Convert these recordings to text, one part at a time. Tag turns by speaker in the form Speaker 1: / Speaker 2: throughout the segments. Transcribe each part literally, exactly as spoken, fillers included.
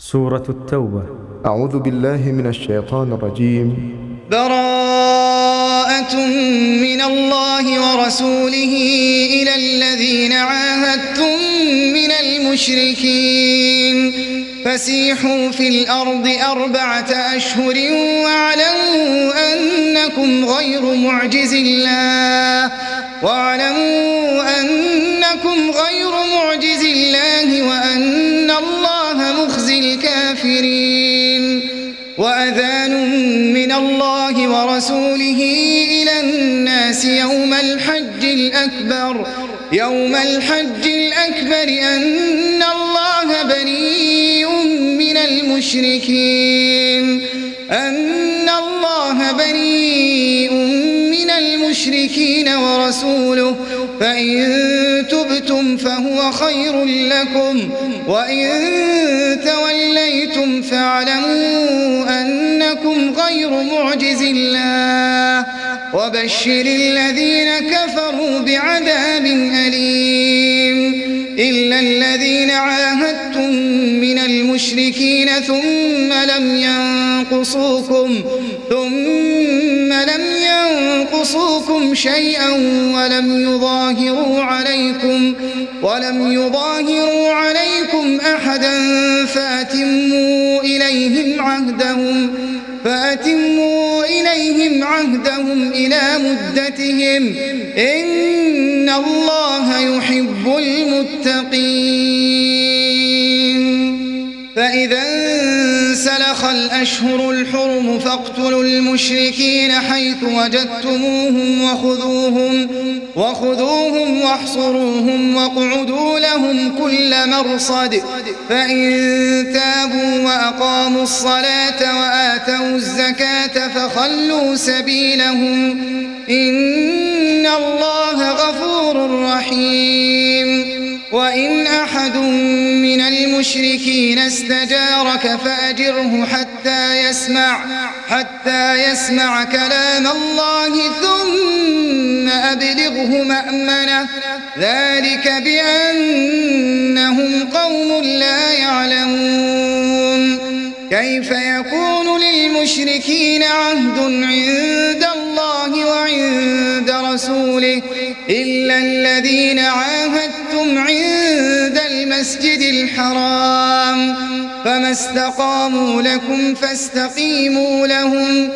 Speaker 1: سورة التوبة.
Speaker 2: أعوذ بالله من الشيطان الرجيم.
Speaker 3: براءة من الله ورسوله إلى الذين عاهدتم من المشركين فسيحوا في الأرض أربعة أشهر واعلموا أنكم غير معجز الله واعلموا أنكم غير معجز الله وأن الله مخزي الكافرين. وأذان من الله ورسوله إلى الناس يوم الحج الأكبر يوم الحج الأكبر أن الله بريء من المشركين أن الله بريء من المشركين ورسوله فإن تبتم فهو خير لكم وإن توليتم فاعلموا أنكم غير معجز الله وبشر الذين كفروا بعذاب أليم. إلا الذين عاهدتم من المشركين ثم لم ينقصوكم ثم لم ينقصوكم شيئا ولم يظاهروا عليكم ولم يظاهروا عليكم أحدا فأتموا إليهم عهدهم فأتموا إليهم عهدهم إلى مدتهم إن الله يحب المتقين. فإذا انسلخ الأشهر الحرم فاقتلوا المشركين حيث وجدتموهم وخذوهم وخذوهم واحصروهم واقعدوا لهم كل مرصد فإن تابوا وأقاموا الصلاة وآتوا الزكاة فخلوا سبيلهم إن الله غفور رحيم. وإن أحد من المشركين استجارك فأجره حتى يسمع حتى يسمع كلام الله ثم أبلغه مأمنه ذلك بأنهم قوم لا يعلمون. كيف يكون للمشركين عهد عند الله وعند رسوله إلا الذين عاهدتم عند المسجد الحرام فما استقاموا لكم فاستقيموا لهم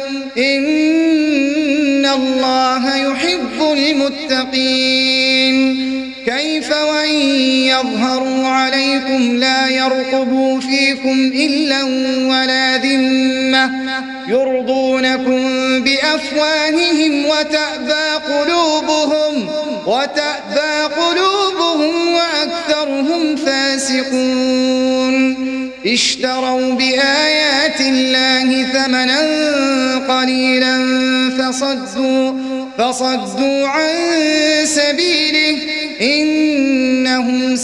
Speaker 3: إن الله يحب المتقين. كيف وإن يظهروا عليكم لا يرقبوا فيكم إلا ولا ذمة يرضونكم بأفواههم وتأبى قلوبهم وتأبى قلوبهم وأكثرهم فاسقون. اشتروا بآيات الله ثمنا قليلا فصدوا فصدوا عن سبيله إنهم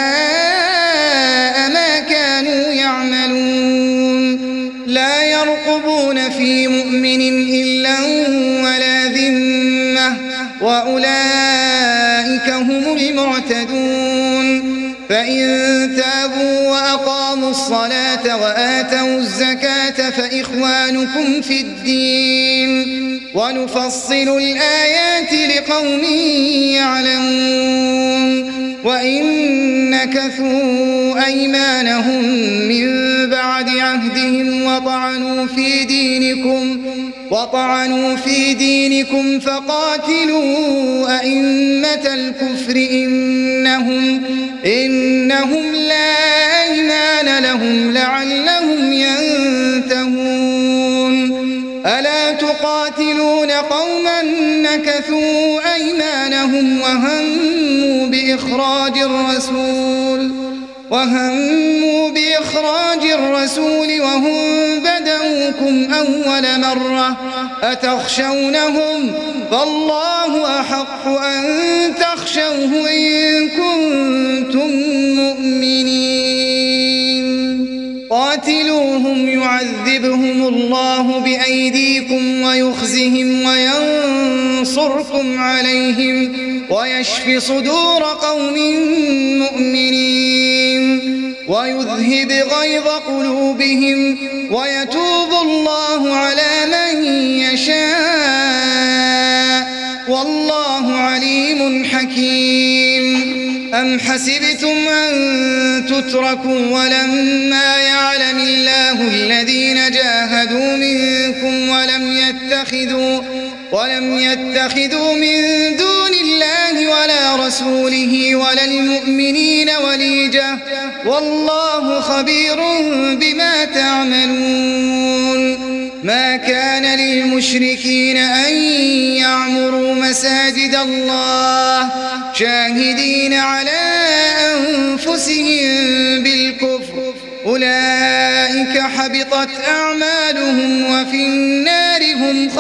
Speaker 3: ساء ما كانوا يعملون. لا يرقبون في مؤمن إلا ولا ذمة وأولئك هم المعتدون. فإن تابوا وأقاموا الصلاة وآتوا الزكاة فإخوانكم في الدين ونفصل الآيات لقوم يعلمون. وإن نكثوا أيمانهم من بعد عهدهم وطعنوا في دينكم وطعنوا في دينكم فقاتلوا أئمة الكفر إنهم إنهم لا أيمان لهم لعلهم ينتهون. ألا تقاتلون قوما نكثوا أيمانهم وهموا بإخراج الرسول وهموا بإخراج الرسول وهم بدأوكم أول مرة أتخشونهم فالله أحق أن تخشوه إن كنتم مؤمنين. قاتلوهم يعذبهم الله بأيديكم ويخزهم وينصركم عليهم ويشف صدور قوم مؤمنين. ويذهب غيظ قلوبهم ويتوب الله على من يشاء والله عليم حكيم. أم حسبتم أن تتركوا ولما يعلم الله الذين جاهدوا منكم ولم يتخذوا ولم يتخذوا من دون الله ولا رسوله ولا المؤمنين وليجة والله خبير بما تعملون. ما كان للمشركين أن يعمروا مساجد الله شاهدين على أنفسهم بالكفر أولئك حبطت أعمالهم وفي النار هم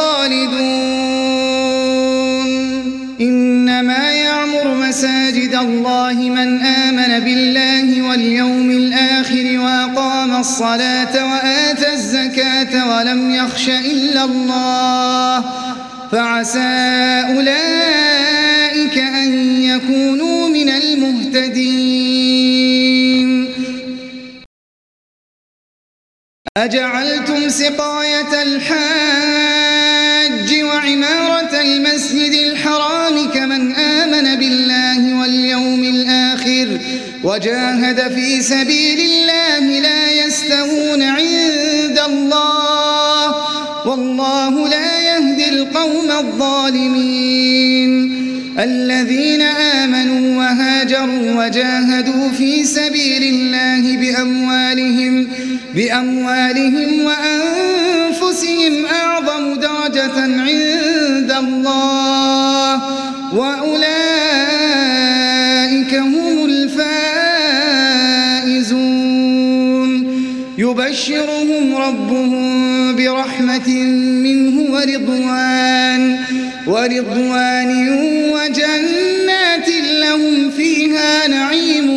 Speaker 3: خالدون. إنما يعمر مساجد الله من آمن بالله واليوم الآخر وأقام الصلاة وآتى الزكاة ولم يخش إلا الله فعسى أولئك أن يكونوا من المهتدين. أجعلتم سقاية الحاج وعمارة المسجد الحرام كمن آمن بالله واليوم الآخر وجاهد في سبيل الله لا يستوون عند الله والله لا يهدي القوم الظالمين. الذين آمنوا وهاجروا وجاهدوا في سبيل الله بأموالهم بأموالهم وأنفسهم أعظم درجة عند الله وأولئك هم الفائزون. يبشرهم ربهم برحمة منه ورضوان ورضوان وجنات لهم فيها نعيم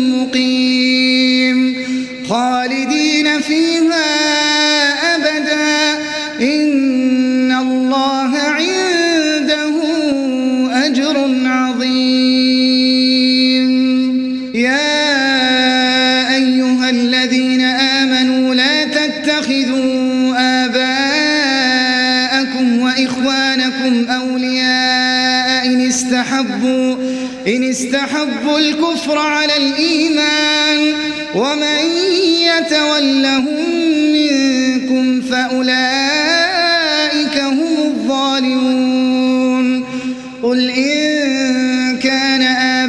Speaker 3: مقيم خالدين فيها أبدا إن الله عنده أجر عظيم. يا أيها الذين آمنوا لا تتخذوا آباءكم وإخوانكم أولياء إن استحبوا إن استحبوا الكفر على الإيمان ومن يتولهم منكم فأولئك هم الظالمون. قل إن كان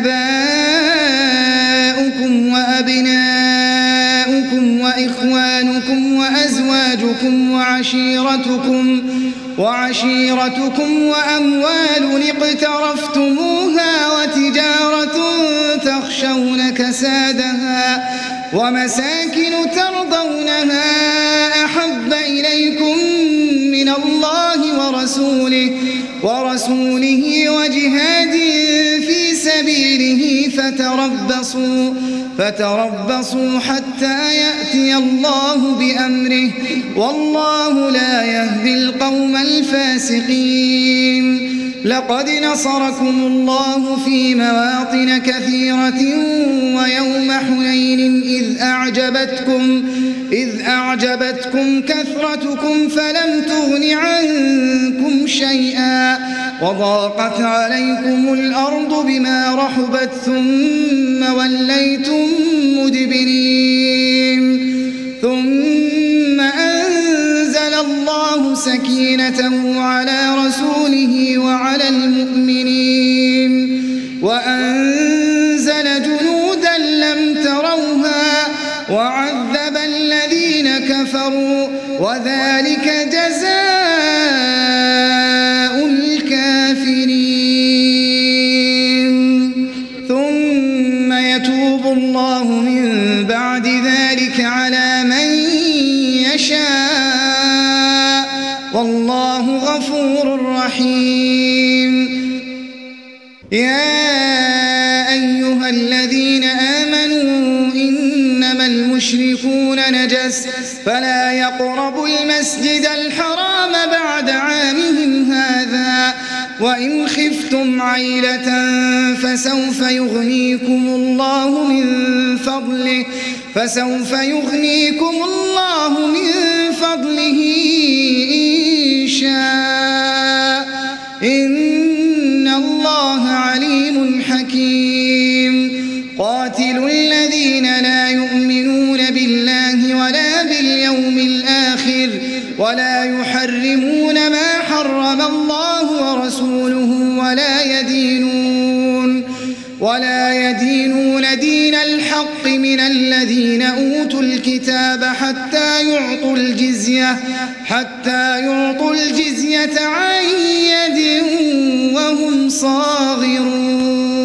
Speaker 3: آباؤكم وأبناؤكم وإخوانكم وأزواجكم وعشيرتكم وعشيرتكم وأموال اقترفتموها وتجارة تخشون كسادها ومساكن ترضونها أحب إليكم من الله ورسوله ورسوله وجهاد في سبيله فتربصوا فتربصوا حتى يأتي الله بأمره والله لا يهدي القوم الفاسقين. لقد نصركم الله في مواطن كثيرة ويوم حنين إذ أعجبتكم إذ أعجبتكم كثرتكم فلم تغن عنكم شيئا وضاقت عليكم الأرض بما رحبت ثم وليتم مدبرين. ثم أنزل الله سكينته على رسوله وعلى المؤمنين وأنزل جنودا لم تروها وعذب الذين كفروا وذلك جزاء الكافرين. ثم يتوب الله من بعد ذلك على من يشاء والله غفور رحيم. يا أيها الذين آمنوا إنما المشركون نجس فلا يقربوا المسجد الحرام بعد عامهم هذا وإن خفتم عيلة فسوف يغنيكم الله من فضله فسوف يغنيكم الله من فضله إن شاء إن الله عليم حكيم قاتلوا الذين لا يؤمنون بالله ولا باليوم الآخر ولا يحرمون ما حرم الله ورسوله ولا يدينون ولا يدينون دين الحق من الذين أوتوا الكتاب حتى يعطوا الجزية حتى يعطوا الجزية عن يد وهم صاغرون.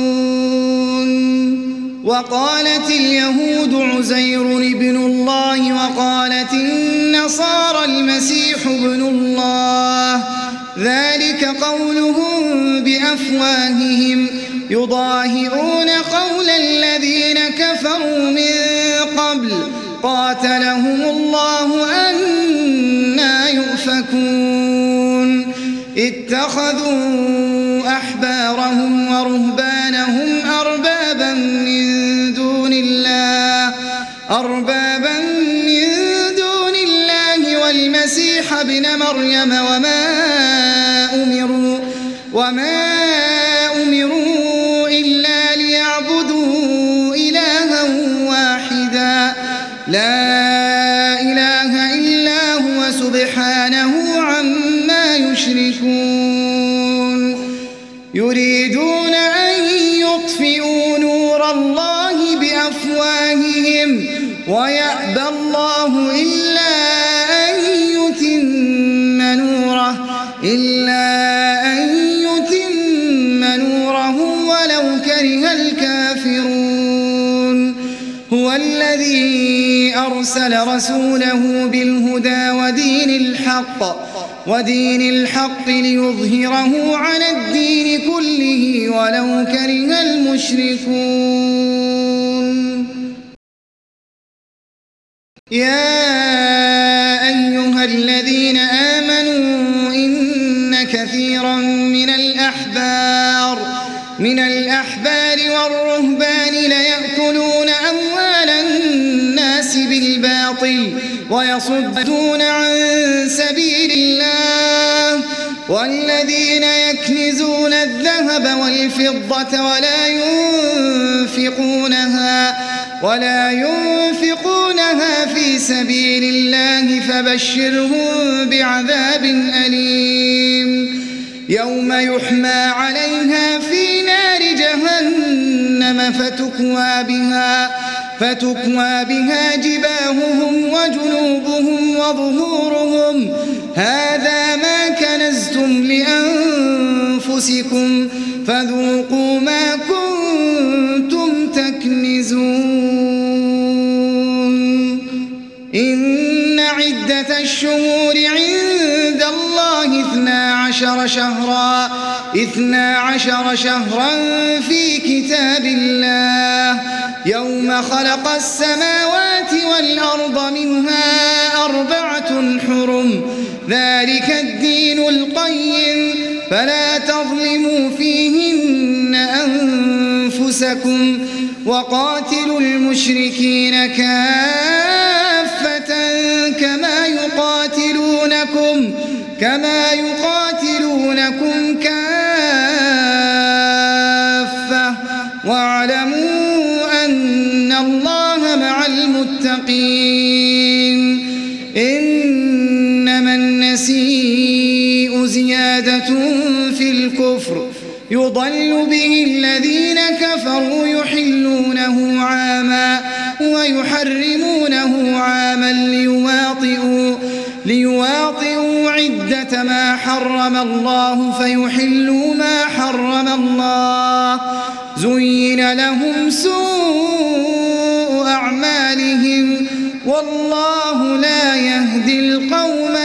Speaker 3: وقالت اليهود عزير ابن الله وقالت النصارى المسيح ابن الله ذلك قولهم بأفواههم يضاهئون قول الذين كفروا من قبل قاتلهم الله أنى يؤفكون. اتخذوا أحبارهم ورهبانهم أربابا من دون الله أربابا من دون الله والمسيح ابن مريم وما أمروا وما أمروا إلا ليعبدوا إلها واحدا لا إله إلا هو سبحانه عما يشركون. يريدون أن يطفئوا نور الله بأفواههم ويأبى الله إلا أن يتم نوره إلا أن يتم نوره ولو كره الكافرون. هو الذي أرسل رسوله بالهدى ودين الحق ودين الحق ليظهره على الدين كله ولو كره المشركون. يا أيها الذين آمنوا إن كثيرا من الأحبار من الأحبار والرهبان ليأكلون أموال الناس بالباطل ويصدون عن سبيل الله والذين يكنزون الذهب والفضة ولا ينفقونها ولا ينفقونها في سبيل الله فبشرهم بعذاب أليم يوم يحمى عليها في نار جهنم فتكوى بها فتكوى بها جباههم وجنوبهم وظهورهم هذا ما كنزتم لأنفسكم فذوقوا ما كنتم تكنزون. إن عدة الشهور عند الله اثنا عشر شهرا اثنا عشر شهرا في كتاب الله يوم خلق السماوات والأرض منها أربعة حرم ذلك الدين القيم فلا تظلموا فيهن أنفسكم وقاتلوا المشركين كافة كما يقاتلونكم كما يقاتلونكم كافة واعلموا أن الله مع المتقين. إنما النسيء زيادة في الكفر يضل به الذين كفروا يحلونه عاما ويحرمونه عاما ليواطئوا ليواطئوا عدة ما حرم الله فيحلوا ما حرم الله زين لهم سوء أعمالهم والله لا يهدي القوم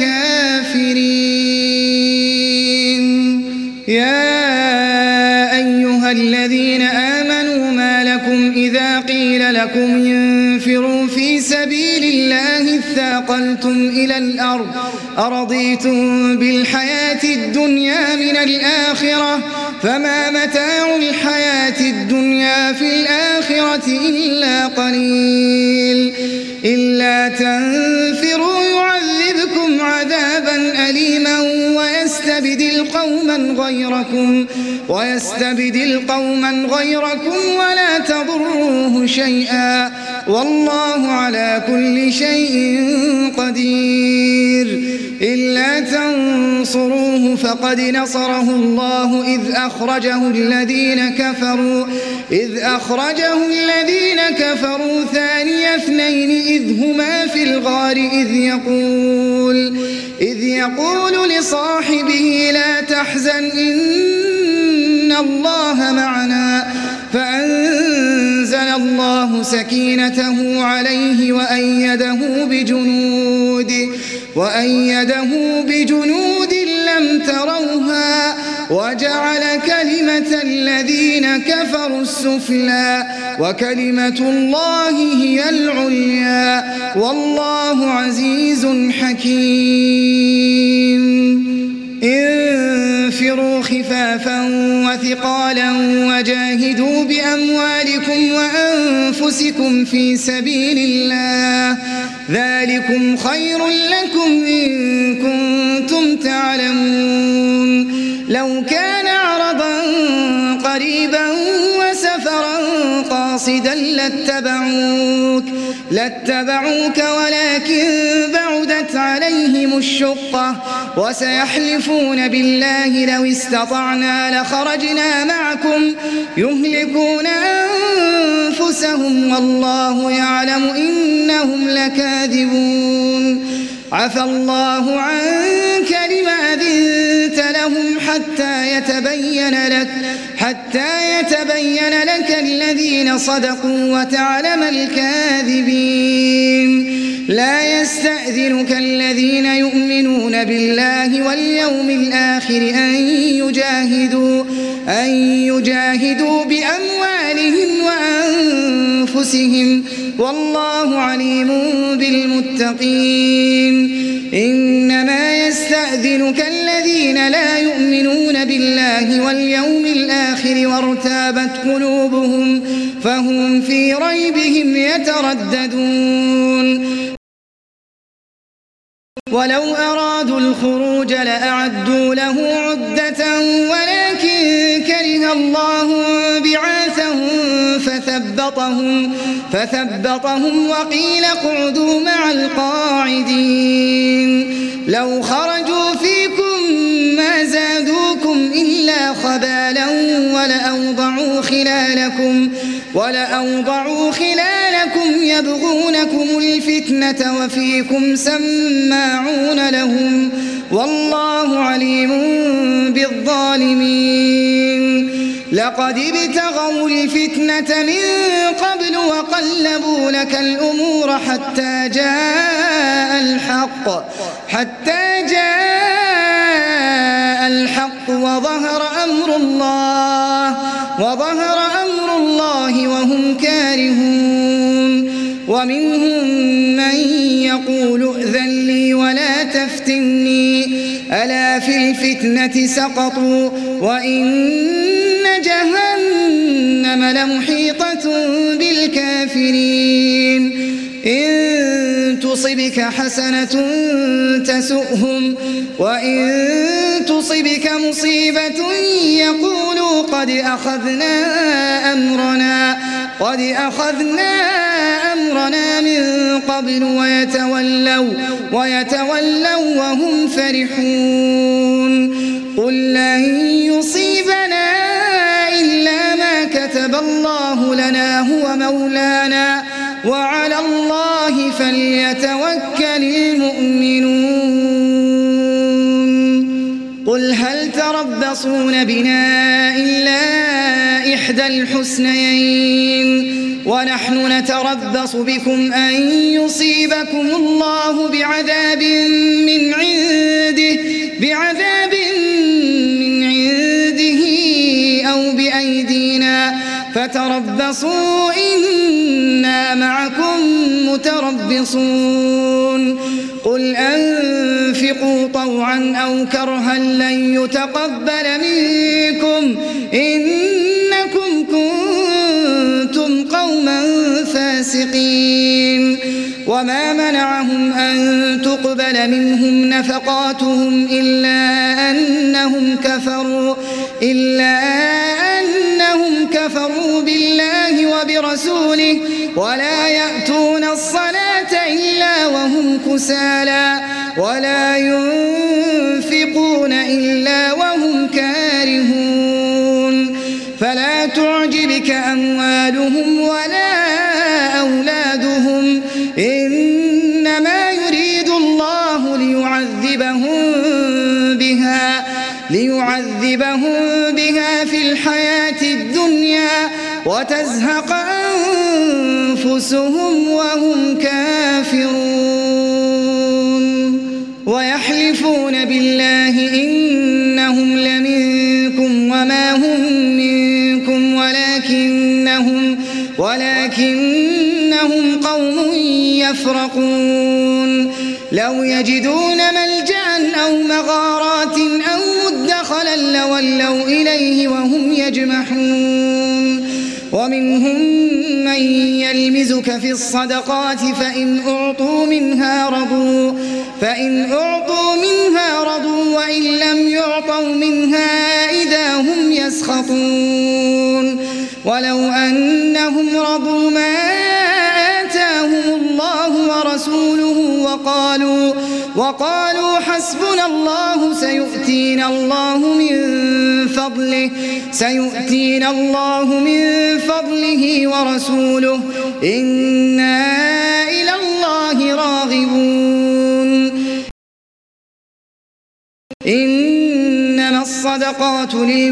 Speaker 3: الكافرين. يا أيها الذين آمنوا ما لكم إذا قيل لكم انفروا في سبيل الله اثاقلتم إلى الأرض أرضيتم بالحياة الدنيا من الآخرة فما متاع الحياة الدنيا في الآخرة إلا قليل إلا تنفروا يعذبكم عذابا أليما ويستبدل قوما غيركم ويستبدل قوما غيركم ولا تضروه شيئا والله على كل شيء قدير إلا تنصروه فقد نصره الله إذ أخرجه الذين كفروا إذ أخرجه الذين كفروا ثاني اثنين إذ هما في الغار إذ يقول إذ يقول لصاحبه لا تحزن إن الله معنا فأنزل الله سكينته عليه وأيده بجنود وأيده بجنود لم تروها وجعل كلمة الذين كفروا السفلى وكلمة الله هي العليا والله عزيز حكيم انفروا خفافا وثقالا وجاهدوا بأموالكم وأنفسكم في سبيل الله ذلكم خير لكم إن كنتم تعلمون لو كان عرضا قريبا وسفرا قاصدا لاتبعوك لاتبعوك ولكن بعدت عليهم الشقة وسيحلفون بالله لو استطعنا لخرجنا معكم يهلكون أنفسهم والله يعلم إنهم لكاذبون عفى الله عنك لما أذنت لهم حتى يتبين لك حتى يتبين لك الذين صدقوا وتعلم الكاذبين لا يستأذنك الذين يؤمنون بالله واليوم الآخر أن يجاهدوا أن يجاهدوا بأموالهم وأنفسهم والله عليم بالمتقين إنما يستأذنك الذين لا يؤمنون بالله واليوم الآخر وارتابت قلوبهم فهم في ريبهم يترددون ولو أرادوا الخروج لأعدوا له عدة ولكن كره الله بعاثهم فثبطهم, فثبطهم وقيل اقعدوا مع القاعدين لو خرجوا فيكم ما زادوكم إلا خبالا ولأوضعوا خلالكم ولأوضعوا خلالكم يبغونكم الفتنة وفيكم سماعون لهم والله عليم بالظالمين لقد ابتغوا الفتنة من قبل وقلبوا لك الأمور حتى جاء الحق حتى جاء الحق وظهر أمر الله وظهر أمر الله وهم كارهون ومنهم من يقول ائذن لي ولا تفتني ألا في الفتنة سقطوا وإن جهنم لمحيطة بالكافرين إن تصبك حسنة تسؤهم وإن تصبك مصيبة يقولوا قد أخذنا أمرنا قد أخذنا أمرنا من قبل ويتولوا ويتولوا وهم فرحون قل لن يصيبنا إلا ما كتب الله لنا هو مولانا وعلى الله فليتوكل المؤمنون قل هل تربصون بنا إلا إحدى الحسنيين ونحن نتربص بكم أن يصيبكم الله بعذاب من عنده بعذاب من عنده أو بأيدينا فتربصوا إنا معكم متربصون قل أنفقوا طوعا أو كرها لن يتقبل منكم إنكم كنتم قوما فاسقين وما منعهم أن تقبل منهم نفقاتهم إلا أنهم كفروا إلا أنهم كفروا بالله وبرسوله ولا يأتون الصلاة إلا وهم كسالى ولا ينفقون إلا وهم كارهون فلا تعجبك أموالهم ولا أولادهم إنما يريد الله ليعذبهم بها ليعذبهم بها في الحياة الدنيا وتزهق أنفسهم وهم كافرون ويحلفون بالله إنهم لمنكم وما هم منكم ولكنهم ولكنهم قوم يفرقون لو يجدون ملجأ أو مغارات أو مدخلا لولوا إليه وهم يجمحون ومنهم من يلمزك في الصدقات فإن أعطوا منها رضوا فإن أعطوا منها رضوا وإن لم يعطوا منها إذا هم يسخطون ولو أنهم رضوا ما آتاهم الله ورسوله وقالوا وقالوا حسبنا الله سيؤتينا الله من فضله سيؤتينا الله من فضله ورسوله إنا إلى الله راغبون إنما الصدقات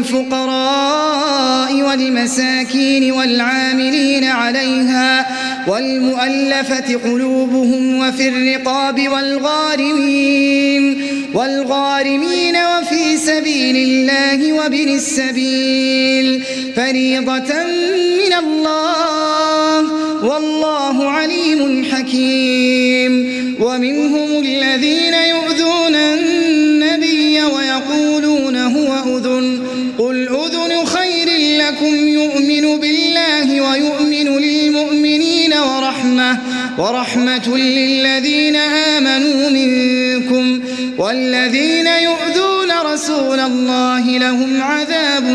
Speaker 3: للفقراء والمساكين والعاملين عليها والمؤلفة قلوبهم وفي الرقاب والغارمين والغارمين وفي سبيل الله وابن السبيل فريضة من الله والله عليم حكيم ومنهم الذين يؤذون النبي ويقولون هو أذن قل أذن خير لكم يؤمن بالله ويؤمن للمؤمنين ورحمة ورحمة للذين آمنوا منكم والذين يؤذون رسول الله لهم عذاب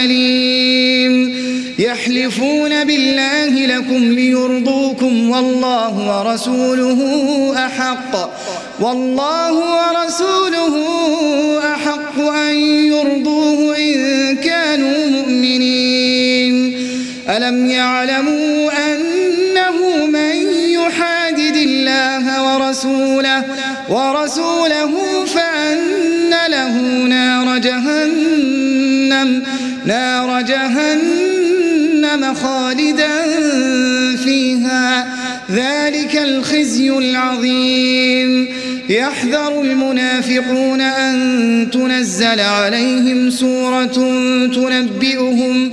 Speaker 3: أليم يحلفون بالله لكم ليرضوكم والله ورسوله أحق والله ورسوله أحق أن يرضوه إن كانوا مؤمنين ألم يعلموا أنه من يحادد الله ورسوله ورسوله فأن له نار جهنم نار جهنم خالدا فيها ذلك الخزي العظيم يحذر المنافقون أن تنزل عليهم سورة تنبئهم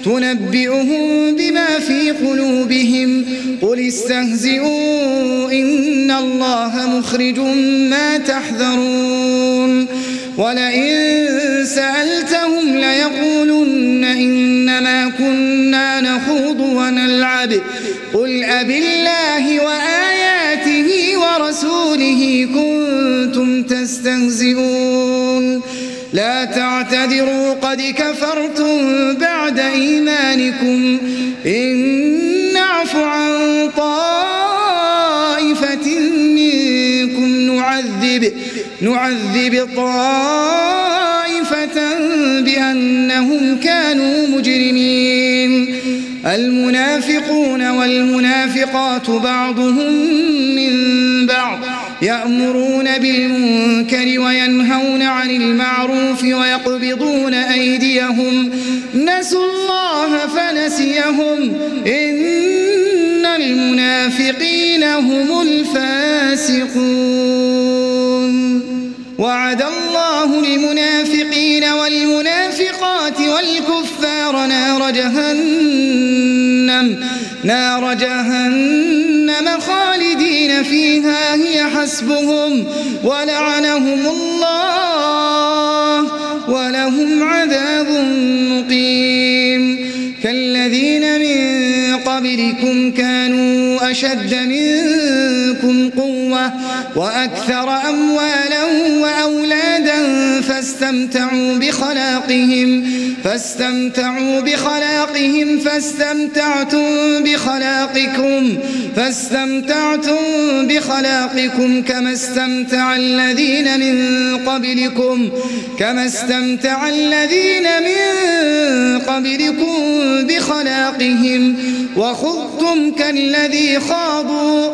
Speaker 3: تنبئهم بما في قلوبهم قل استهزئوا إن الله مخرج ما تحذرون ولئن سألتهم ليقولن إنما كنا نخوض ونلعب قل أبالله وآياته ورسوله كنتم تستهزئون لا تعتذروا قد كفرتم بعد إيمانكم إن نعف عن طائفة منكم نعذب نعذب طائفة بأنهم كانوا مجرمين المنافقون والمنافقات بعضهم من بعض يأمرون بالمنكر وينهون عن المعروف ويقبضون أيديهم نسوا الله فنسيهم إن المنافقين هم الفاسقون وعد الله المنافقين والمنافقات والكفار نار جهنم نار جهنم خالدين فيها هي حسبهم ولعنهم الله ولهم عذاب مقيم كالذين من قبلكم كانوا أشد منكم قوة وأكثر أموالا وأولادا فاستمتعوا بخلاقهم فاستمتعوا بخلاقهم فاستمتعتم بخلاقكم فاستمتعتم بخلاقكم كما استمتع الذين من قبلكم كما استمتع الذين من قبلكم بخلاقهم وخضتم كالذي خاضوا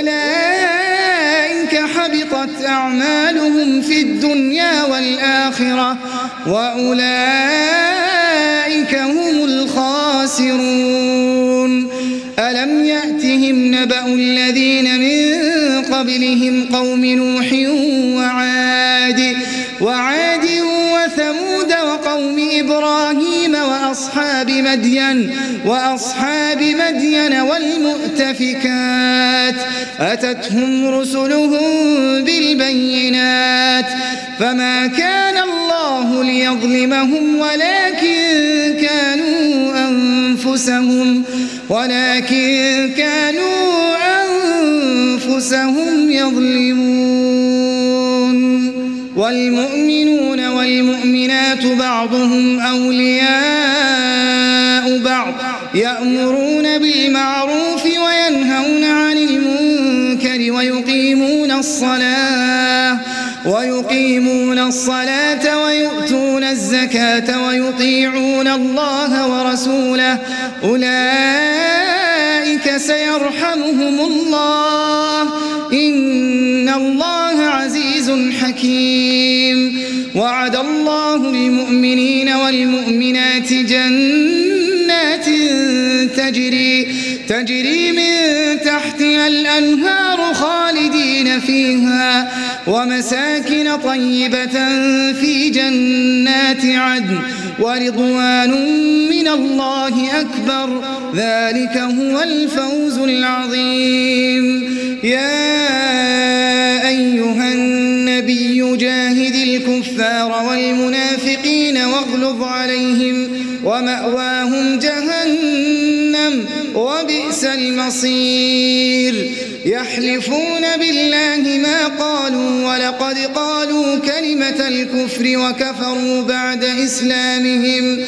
Speaker 3: أولئك حبطت أعمالهم في الدنيا والآخرة وأولئك هم الخاسرون ألم يأتهم نبأ الذين من قبلهم قوم نوح وعاد وعاد وثمود وقوم إبراهيم وأصحاب مدين وأصحاب مدين والمؤتفكات أتتهم رسلهم بالبينات فما كان الله ليظلمهم ولكن كانوا أنفسهم ولكن كانوا أنفسهم يظلمون والمؤمنون والمؤمنات بعضهم أولياء بعض يأمرون بالمعروف وينهون عن المنكر ويقيمون الصلاة ويقيمون الصلاة ويؤتون الزكاة ويطيعون الله ورسوله أولئك سيرحمهم الله إن الله عزيز حكيم وعد الله المؤمنين والمؤمنات جنات تجري تجري من تحتها الأنهار خالدين فيها ومساكن طيبة في جنات عدن ورضوان من الله أكبر ذلك هو الفوز العظيم يا أيها النبي جاهد الكفار والمنافقين واغلظ عليهم ومأواهم جهنم وبئس المصير يحلفون بالله ما قالوا ولقد قالوا كلمة الكفر وكفروا بعد إسلامهم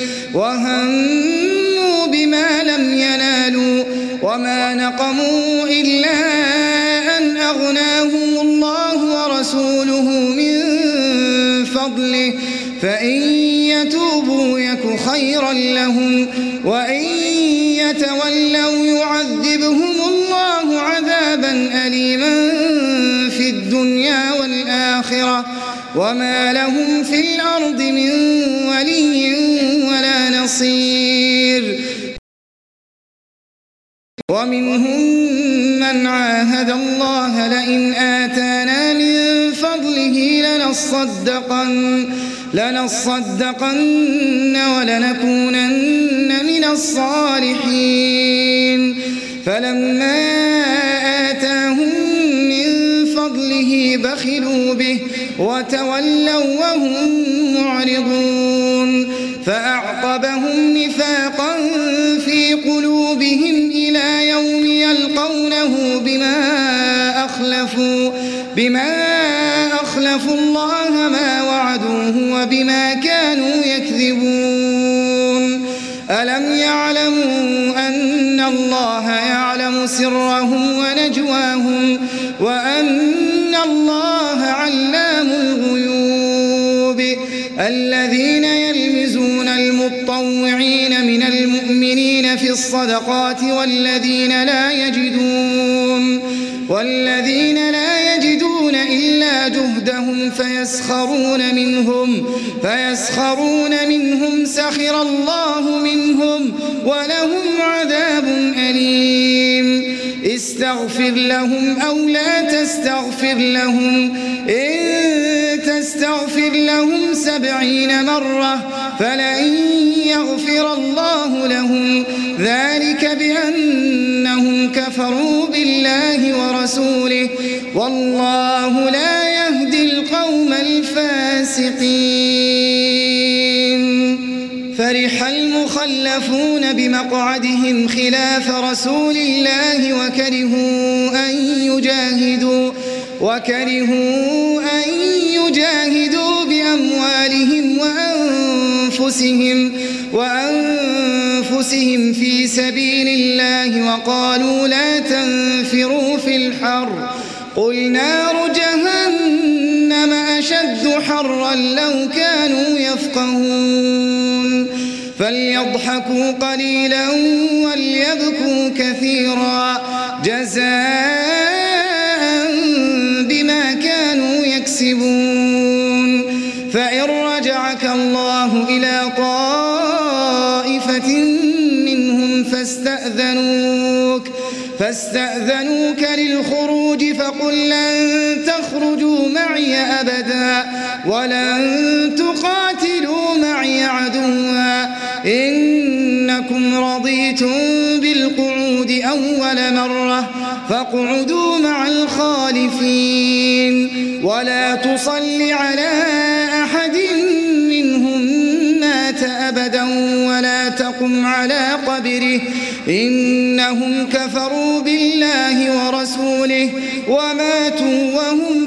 Speaker 3: وهموا بما لم ينالوا وما نقموا إلا أن أغناهم الله ورسوله من فضله فإن يتوبوا يك خيرا لهم وإن يتولوا يعذبهم الله عذابا أليما في الدنيا والآخرة وما لهم في الأرض من ولي ولا نصير ومنهم من عاهد الله لئن آتانا من فضله لنصدقن لنصدقن ولنكونن من الصالحين فلما آتاهم من فضله بخلوا به وتولوا وهم معرضون فأعقبهم نفاقا في قلوبهم إلى يوم يلقونه بما أخلفوا بما أخلفوا الله ما وعدوه وبما كانوا يكذبون ألم يعلموا أن الله يعلم سرهم ونجواهم وأن الله علام الغيوب الذين يلمزون المطوعين من المؤمنين في الصدقات والذين لا يجدون والذين لا يجدون إلا جهدهم فيسخرون منهم فيسخرون منهم سخر الله منهم ولهم عذاب أليم استغفر لهم أو لا تستغفر لهم إن تستغفر لهم سبعين مرة فلن يغفر الله لهم ذلك بأنهم كفروا بالله ورسوله والله لا يهدي القوم الفاسقين. فرح المخلفون بمقعدهم خلاف رسول الله وكرهوا أن يجاهدوا وكرهوا أن يجاهدوا بأموالهم وأنفسهم وأنفسهم في سبيل الله وقالوا لا تنفروا في الحر قل نار جهنم أشد حرا لو كانوا يفقهون. فليضحكوا قليلا وليبكوا كثيرا جزاء بما كانوا يكسبون. فإن رجعك الله إلى طائفة منهم فاستأذنوك فاستأذنوك للخروج فقل لن تخرجوا معي أبدا ولن تقاتلوا معي عدوا إنكم رضيتم بالقعود أول مرة فاقعدوا مع الخالفين ولا تصل على أحد منهم مات أبدا ولا تقم على قبره إنهم كفروا بالله ورسوله وماتوا وهم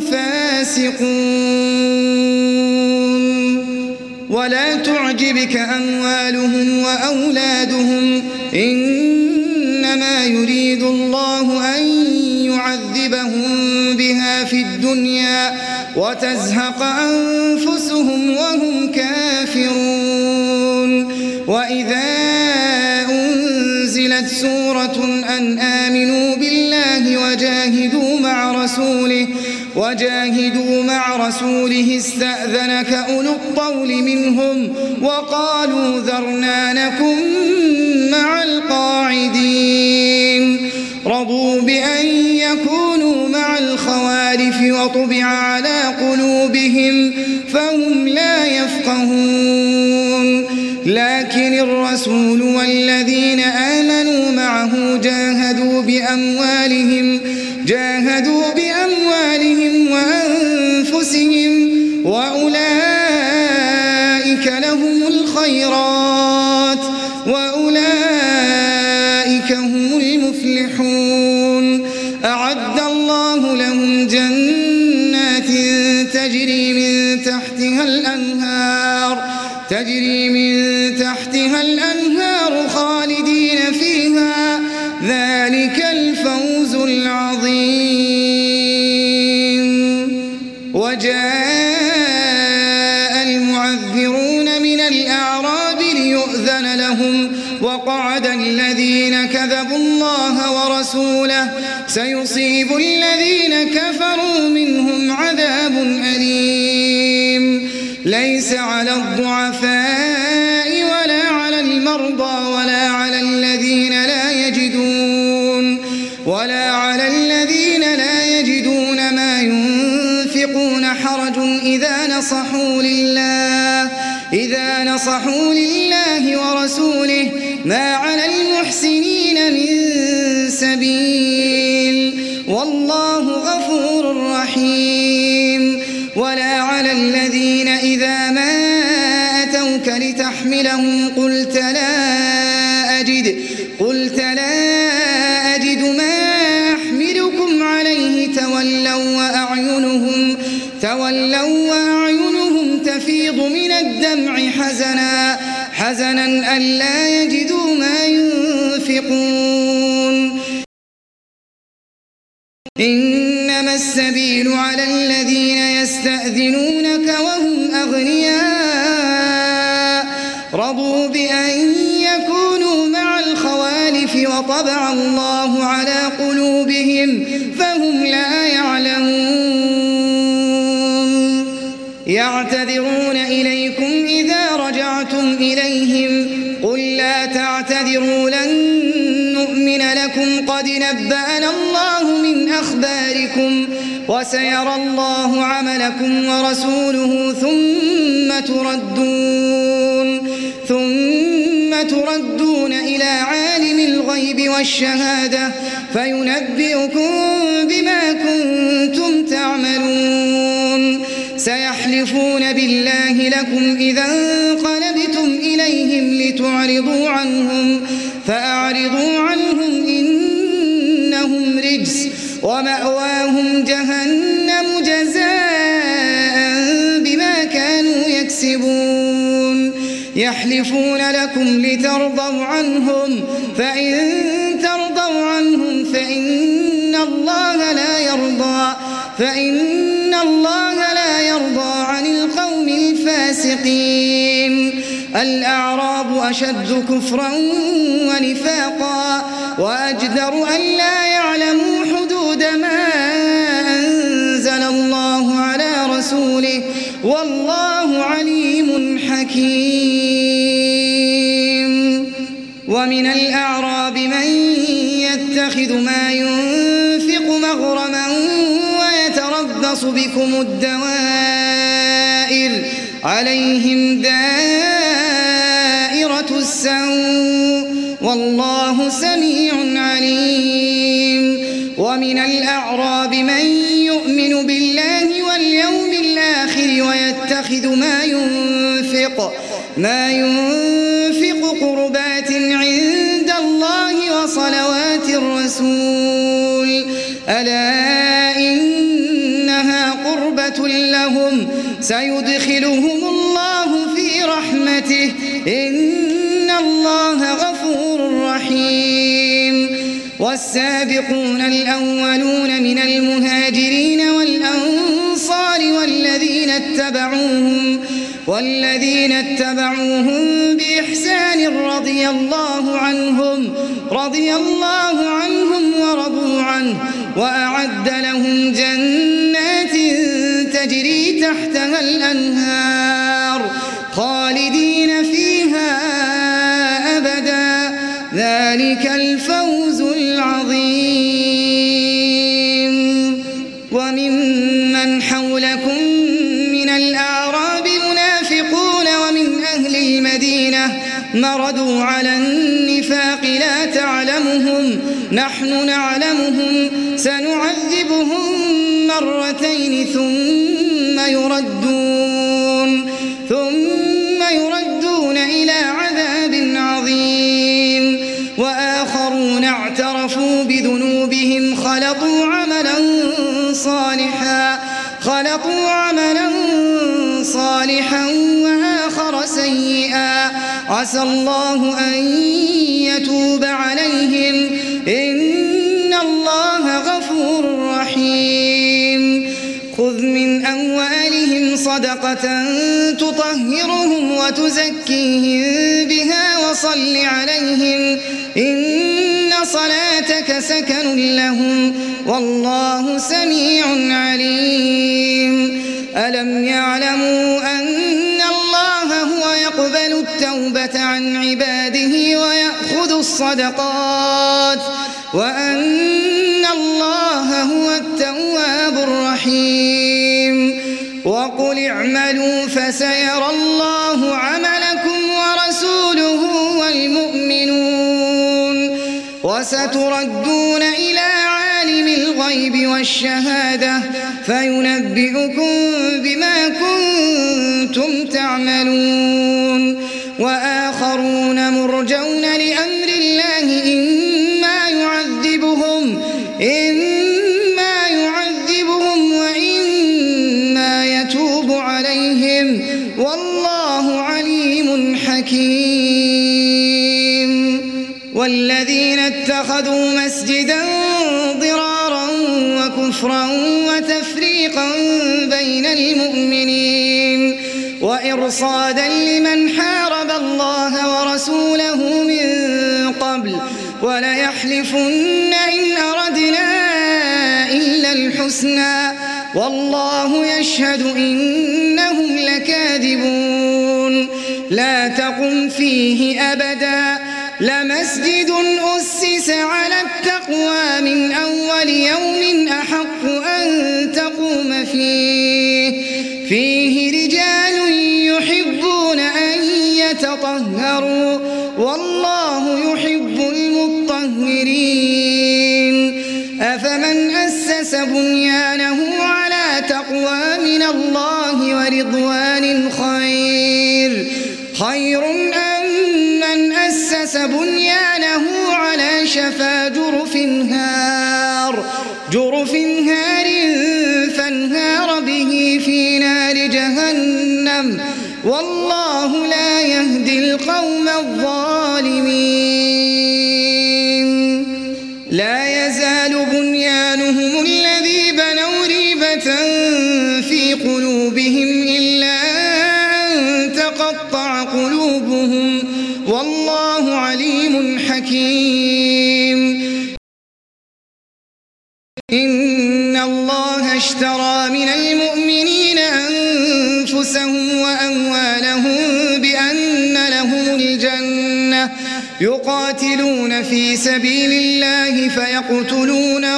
Speaker 3: فاسقون. ولا تعجبك أموالهم وأولادهم إنما يريد الله أن يعذبهم بها في الدنيا وتزهق أنفسهم وهم كافرون. وإذا أنزلت سورة أن آمنوا بالله وجاهدوا مع رسوله وجاهدوا مع رسوله استأذنك أولو الطول منهم وقالوا ذرنا نكن مع القاعدين. رضوا بأن يكونوا مع الخوالف وطبع على قلوبهم فهم لا يفقهون. لكن الرسول والذين آمنوا معه جاهدوا بأموالهم جاهدوا بأموالهم وأنفسهم وأولئك لهم الخيرات وأولئك هم المفلحون. أعد الله لهم جنات تجري من تحتها الأنهار تجري من تحتها الأنهار خالدين فيها ذلك الفوز العظيم. وجاء المعذرون من الأعراب ليؤذن لهم وقعد الذين كذبوا الله ورسوله سيصيب الذين كفروا منهم عذاب أليم. ليس على الضعفاء ولا على المرضى ولا على الذين لا يجدون ولا على الذين لا يجدون ما ينفقون حرج إذا نصحوا لله إذا نصحوا لله ورسوله ما على المحسنين من سبيل والله غفور رحيم. ولا على الذين إذا ما أتوك لتحملهم قلت لا أجد قلت لا أجد ما أحملكم عليه تولوا وأعينهم تولوا وأعينهم تفيض من الدمع حزنا حزنا ألا يجدوا ما ينفقون. إنما السبيل على الذين يستأذنونك وهم أغنياء رضوا بأن يكونوا مع الخوالف وطبع الله على قلوبهم فهم لا يعلمون. يعتذرون إليكم إذا رجعتم إليهم قل لا تعتذروا لن نؤمن لكم قد نبأنا الله من أخباركم وسيرى الله عملكم ورسوله ثم تردون ثم تردون إلى عالم الغيب والشهادة فينبئكم بما كنتم تعملون سيحلفون بالله لكم إذا انقلبتم إليهم لتعرضوا عنهم فأعرضوا عنهم إنهم رجس ومأواهم جهنم جزاء بما كانوا يكسبون يحلفون لكم لترضوا عنهم فإن ترضوا عنهم فإن الله لا يرضى فإن الله لا يرضى عن القوم الفاسقين الأعراب أشد كفرا ونفاقا وأجدر أن لا يعلموا حدود ما أنزل الله على رسوله والله عليم حكيم ومن الأعراب من يتخذ ما ينفق مغرما ويتربص بكم الدوائر عليهم دائرة السوء والله سميع عليم ومن الأعراب من يؤمن بالله واليوم الآخر ويتخذ ما ينفق ما ينفق قربات عند الله وصلوات الرسول ألا إنها قربة لهم سيدخلهم الله في رحمته إن الله غفور رحيم والسابقون الأولون من المهاجرين والأنصار والذين اتبعوهم والذين اتبعوهم بإحسان رضي الله عنهم رضي الله عنهم ورضوا عنه وأعد لهم جنات تجري تحتها الأنهار خالدين فيها أبدا ذلك الفوز العظيم وممن حولكم من الأعراب منافقون ومن أهل المدينة مردوا على النفاق لا تعلمهم نحن نعلمهم سنعذبهم مرتين ثم يردون ثم يردون إلى عذاب عظيم وآخرون اعترفوا بذنوبهم خلطوا عملا صالحا خلطوا عملا صالحا وآخر سيئا عسى الله أن يتوب عليهم إن الله غفور رحيم خذ من أموالهم صدقة تطهرهم وتزكيهم بها وصل عليهم إن صلاتك سكن لهم والله سميع عليم ألم يعلموا أن الله هو يقبل التوبة عن عباده ويأخذ الصدقات وأن الله هو التواب الرحيم وقل اعملوا فسيرى الله عملكم ورسوله والمؤمنون وستردون إلى عالم الغيب والشهادة فينبئكم بما كنتم تعملون وآخرون مرجون لأمر الله إما يعذبهم إما يعذبهم وإما يتوب عليهم والله عليم حكيم والذين اتخذوا مسجدا ضرارا وكفرا وتفريقا بين المؤمنين وإرصادا لمن حارب الله ورسوله من قبل وليحلفن إن أردنا إلا الحسنى والله يشهد إنهم لكاذبون لا تقم فيه أبدا لمسجد أسس على التقوى من أول يوم أحق أن تقوم فيه فيه رجال يحبون أن يتطهروا والله يحب المطهرين أفمن أسس بنيانه على تقوى من الله ورضوان خير خير أم من أسس بنيانه على شفا جرف هار جرف هار فانهار به في نار جهنم والله لا يهدي القوم الظالمين لا يزال بنيانهم الذي بنوا ريبة في قلوبهم إلا أن تقطع قلوبهم والله عليم حكيم إن الله اشترى من المؤمنين أنفسهم وأموالهم بأن لهم الجنة يقاتلون في سبيل الله فيقتلون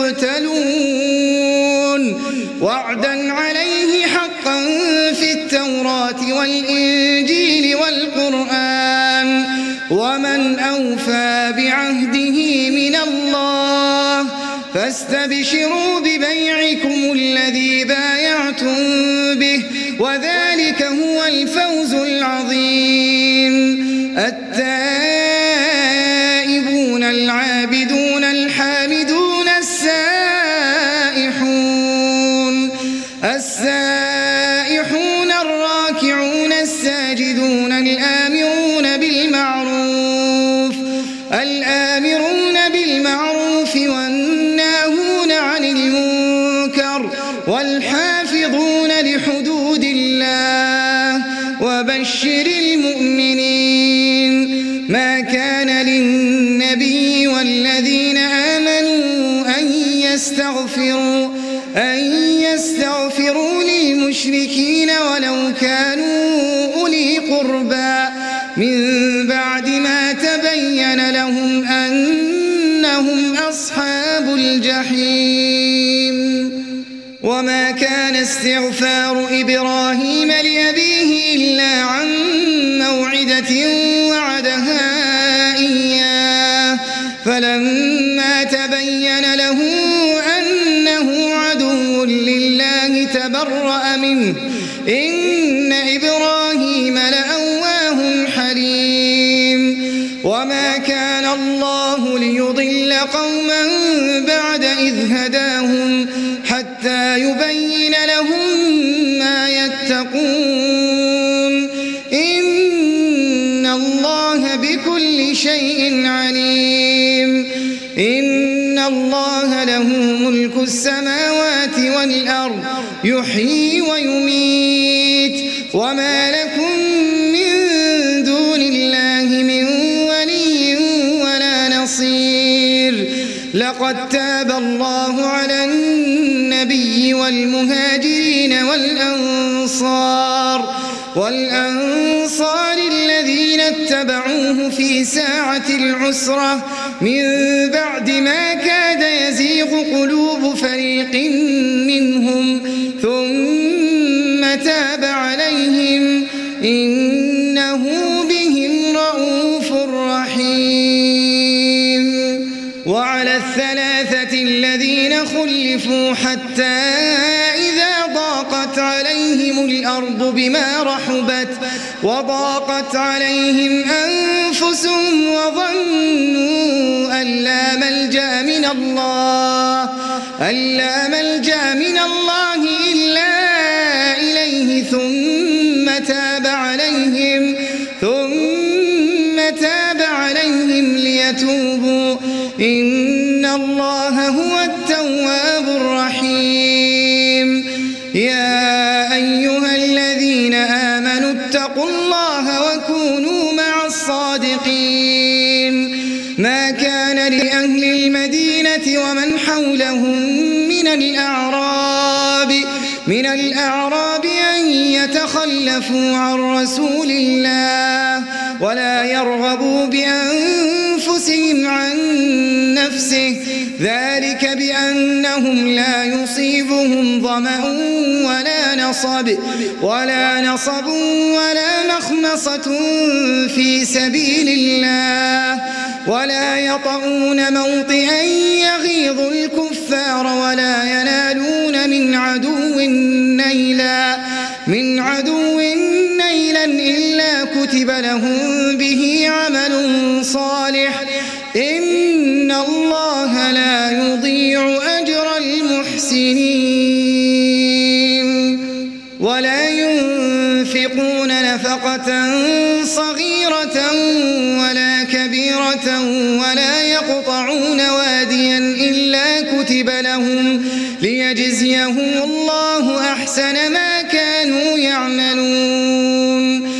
Speaker 3: ويقتلون وعدا عليه حقا في التوراة والإنجيل والقرآن ومن أوفى بعهده من الله فاستبشروا ببيعكم الذي بايعتم به وذلك هو الفوز العظيم التائبون العابدون الحامدون السائحون السائحون الراكعون الساجدون الآمرون بالمعروف الآمرون بالمعروف والناهون عن المنكر والحافظون لحدود الله وبشر المؤمنين ما كان للنبي والذين آمنوا أن يستغفروا أن يستغفروا للمشركين ولو كانوا أولي قربى من بعد ما تبين لهم أنهم أصحاب الجحيم وما كان استغفار إبراهيم لأبيه إلا عن موعدة وعدها إياه فلما تبين له أنه عدو لله تبرأ منه إن إبراهيم لأواه حليم وما كان الله ليضل قوما بعد إذ هداهم حتى يبين لهم ما يتقون إن الله بكل شيء عليم إن الله له ملك السماوات والأرض يحيي ويميت وما لكم من دون الله من ولي ولا نصير لقد تاب الله على النبي والمهاجرين والأنصار والأنصار الذين اتبعوه في ساعة العسرة من بعد ما كاد يزيغ قلوب فريق منهم ثم تاب عليهم إنه بهم رءوف رحيم وعلى الثلاثة الذين خلفوا حتى إذا ضاقت عليهم الأرض بما رحبت وضاقت عليهم أنفسهم وظنوا أن لا ملجأ من الله أن لا ملجأ من الله إلا إليه ثم تاب عليهم ثم تاب عليهم ليتوبوا إن الله هو التواب الرحيم يا أيها الذين آمنوا اتقوا الله وكونوا مع الصادقين ما كان لأهل المدينة ومن حولهم من الأعراب من الأعراب أن يتخلفوا عن رسول الله ولا يرغبوا بأنفسهم عن نفسه ذلك بأنهم لا يصيبهم ظمأ ولا نصب ولا نصب ولا مخمصة في سبيل الله ولا يطؤون موطئا يغيظ الكفار ولا ينالون من عدو نيلا من عدو نيلا إلا كتب لهم به عمل صالح إن الله لا يضيع أجر المحسنين ولا ينفقون نفقة صغيرة ولا كبيرة ولا يقطعون واديا إلا كتب لهم ليجزيهم الله أحسن ما كانوا يعملون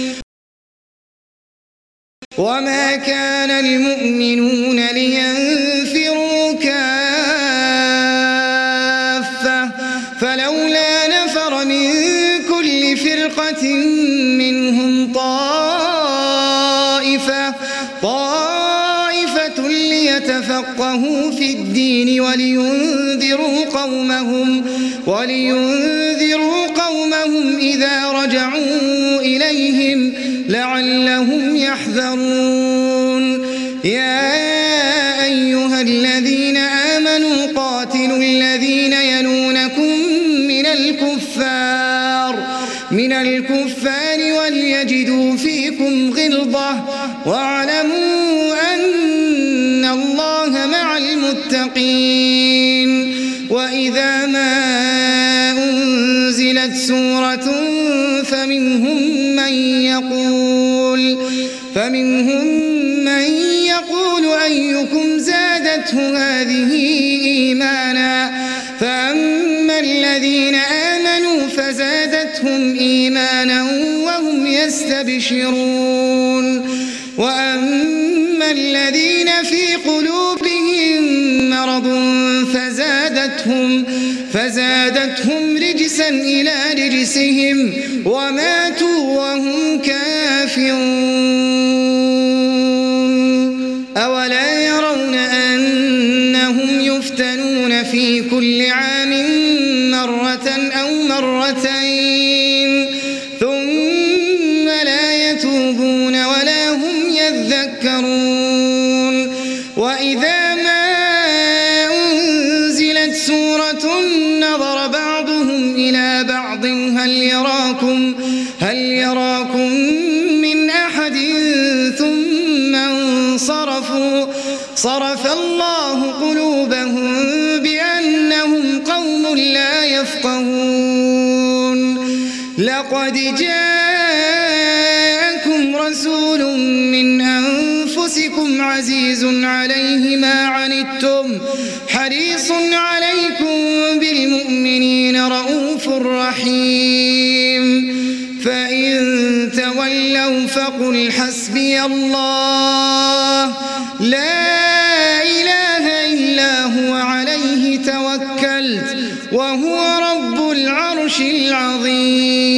Speaker 3: وما كان المؤمنون لينفروا كافة فلولا نفر من كل فرقة منهم طائفة طائفة ليتفقهوا في الدين ولينذروا قومهم ولينذروا قومهم إذا رجعوا إليهم لعلهم يحذرون يا أيها الذين آمنوا قاتلوا الذين يلونكم من الكفار من الكفار وليجدوا فيكم غلظة واعلموا أن الله مع المتقين وإذا ما أنزلت سورة فمنهم من يقول فمنهم من يقول أيكم زادته هذه إيمانا فأما الذين آمنوا فزادتهم إيمانا وهم يستبشرون وأما الذين في قلوبهم مرض فزادتهم فزادتهم رجسا إلى رجسهم وماتوا وهم كافرون أولا يرون أنهم يفتنون في كل عام مرة أو مرتين ثم لا يتوبون ولا هم يذكرون وإذا ما أنزلت سورة نظر بعضهم إلى بعض هل يراكم هل يراكم من أحد ثم انصرفوا صرف الله قلوبهم بأنهم قوم لا يفقهون لقد جاءكم رسول من أنفسكم عزيز عليه ما عنتم حريص عليكم بالمؤمنين رؤوف رحيم فإن تولوا فقل حسبي الله لا إله إلا هو عليه توكلت وهو رب العرش العظيم